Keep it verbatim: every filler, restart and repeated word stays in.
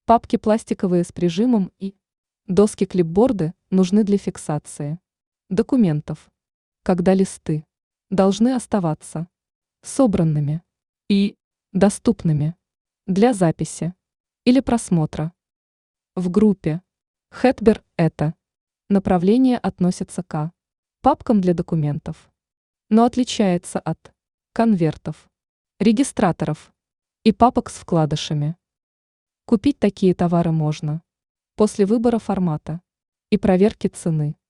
Папки пластиковые с прижимом и доски-клипборды нужны для фиксации документов, когда листы должны оставаться собранными и доступными для записи или просмотра. В группе Хэтбер это направление относится к папкам для документов, но отличается от конвертов, регистраторов и папок с вкладышами. Купить такие товары можно после выбора формата и проверки цены.